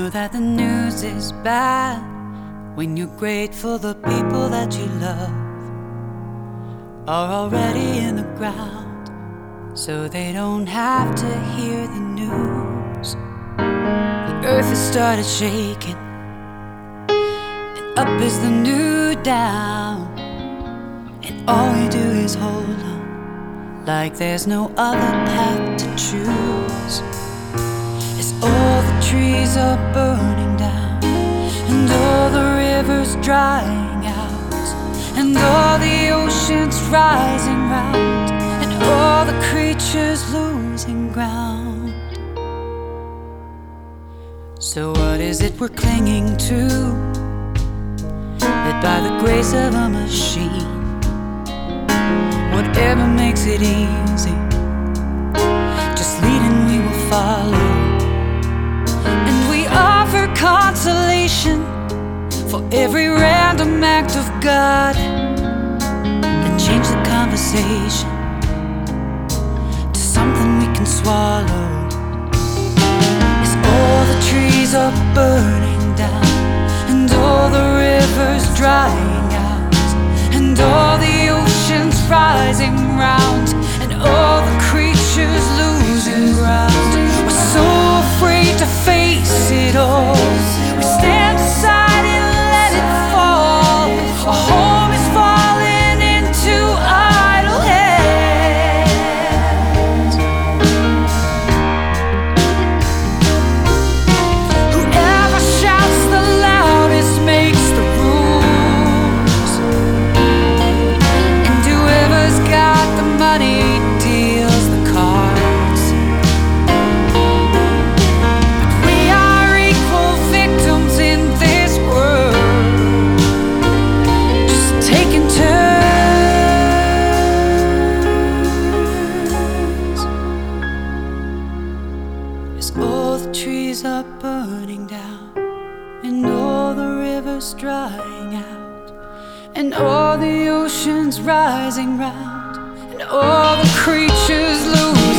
know that the news is bad when you're grateful the people that you love are already in the ground, so they don't have to hear the news. The earth has started shaking, and up is the new down, and all we do is hold on like there's no other path to choose. As all the trees are burning down, and all the rivers drying out, and all the oceans rising round, and all the creatures losing ground. So what is it we're clinging to, that by the grace of a machine, whatever makes it easy, just lead and we will follow. And we offer consolation for every random act of God that changed the conversation to something we can swallow. As all the trees are burning down, and all the rivers drying out, and all the oceans rising round, and all the creatures losing ground. We're so afraid to face it all. We stand aside and let it fall. Our home is falling into idle hands. Whoever shouts the loudest makes the rules, and whoever's got the money deals the cards. But we are equal victims in this world, just taking turns. As all the trees are burning down, and all the rivers drying out, and all the oceans rising round, and all the creatures lose